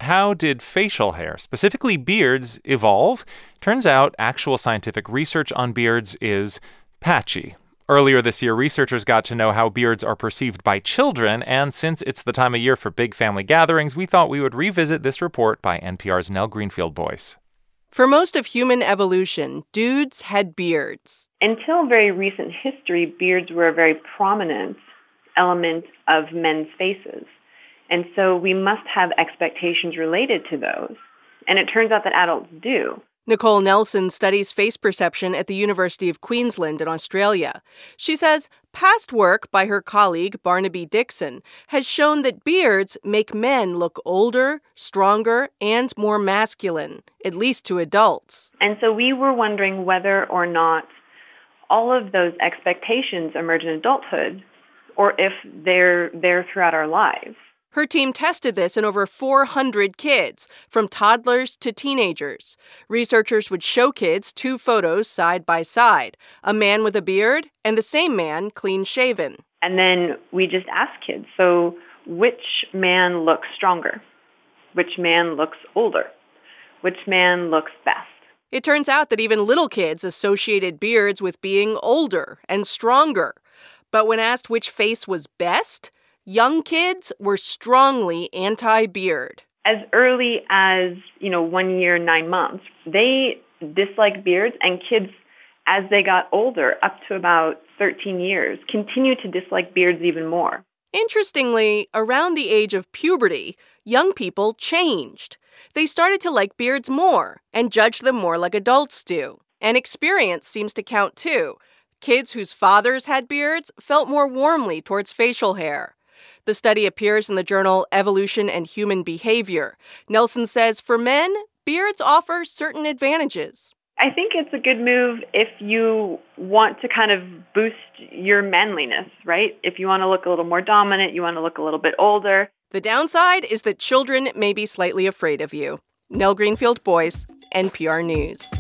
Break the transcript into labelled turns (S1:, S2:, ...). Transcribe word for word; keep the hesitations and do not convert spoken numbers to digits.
S1: how did facial hair, specifically beards, evolve? Turns out actual scientific research on beards is patchy. Earlier this year, researchers got to know how beards are perceived by children, and since it's the time of year for big family gatherings, we thought we would revisit this report by N P R's Nell Greenfield-Boyce.
S2: For most of human evolution, dudes had beards.
S3: Until very recent history, beards were a very prominent element of men's faces. And so we must have expectations related to those. And it turns out that adults do.
S2: Nicole Nelson studies face perception at the University of Queensland in Australia. She says past work by her colleague Barnaby Dixon has shown that beards make men look older, stronger, and more masculine, at least to adults.
S3: And so we were wondering whether or not all of those expectations emerge in adulthood, or if they're there throughout our lives.
S2: Her team tested this in over four hundred kids, from toddlers to teenagers. Researchers would show kids two photos side by side, a man with a beard and the same man clean-shaven.
S3: And then we just asked kids, so which man looks stronger? Which man looks older? Which man looks best?
S2: It turns out that even little kids associated beards with being older and stronger. But when asked which face was best, young kids were strongly anti-beard.
S3: As early as, you know, one year, nine months, they disliked beards, and kids, as they got older, up to about thirteen years, continued to dislike beards even more.
S2: Interestingly, around the age of puberty, young people changed. They started to like beards more and judge them more like adults do. And experience seems to count too. Kids whose fathers had beards felt more warmly towards facial hair. The study appears in the journal Evolution and Human Behavior. Nelson says for men, beards offer certain advantages.
S3: I think it's a good move if you want to kind of boost your manliness, right? If you want to look a little more dominant, you want to look a little bit older.
S2: The downside is that children may be slightly afraid of you. Nell Greenfield-Boyce, N P R News.